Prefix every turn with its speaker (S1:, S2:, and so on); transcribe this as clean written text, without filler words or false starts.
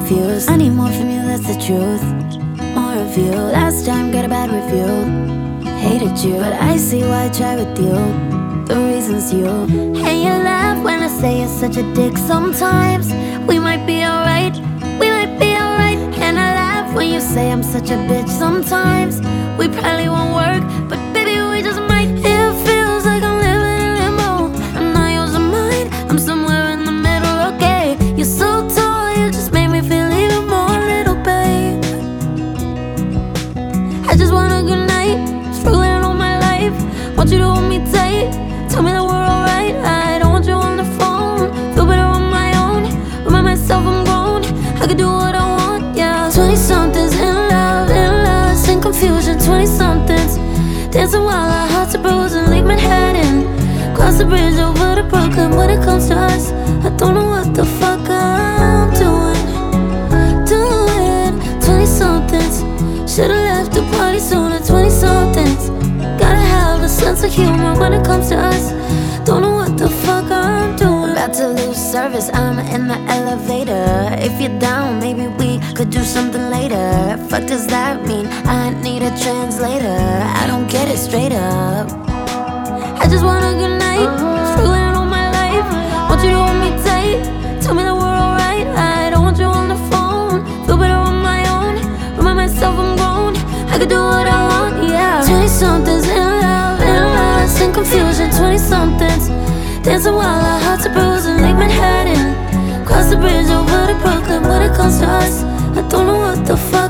S1: confused. I need more from you, that's the truth. More of you. Last time got a bad review. Hated you, but I see why I try with you. The reason's you. And you laugh when I say you're such a dick. Sometimes we might be alright, we might be alright. And I laugh when you say I'm such a bitch. Sometimes we probably won't work, but baby we just might. It feels like I'm living in limbo. I'm not yours or mine, I'm somewhere in the middle. Okay, you're so tall, you just made me feel even more little, babe. I just want a good night, struggling all my life. Want you to hold me tight, tell me that we're alright. I don't want you on the phone, feel better on my own. Remind myself I'm grown, I can do what I want, yeah. 20-somethings in lust and confusion. 20-somethings dancing while our hearts are bruising. Leave Manhattan, cross the bridge over to Brooklyn. When it comes to us, I don't know what the fuck I'm doing. 20-somethings, should've left the party sooner. 20-somethings, gotta have a sense of humor when it comes to us. Don't know what the fuck I'm doing. About to lose service, I'm in the elevator. If you're down, maybe we could do something later. Fuck does that mean? I need a translator. I don't get it straight up. I just want a good night, struggling all my life. Want you to hold me tight, tell me that we're alright. I don't want you on the phone, feel better on my own. Remind myself I'm grown, I can do what I want, yeah. 20-somethings in lust and confusion. 20-somethings dancing while our hearts are bruising. Lake Manhattan, cross the bridge over to Brooklyn. When it comes to us, I don't know what the fuck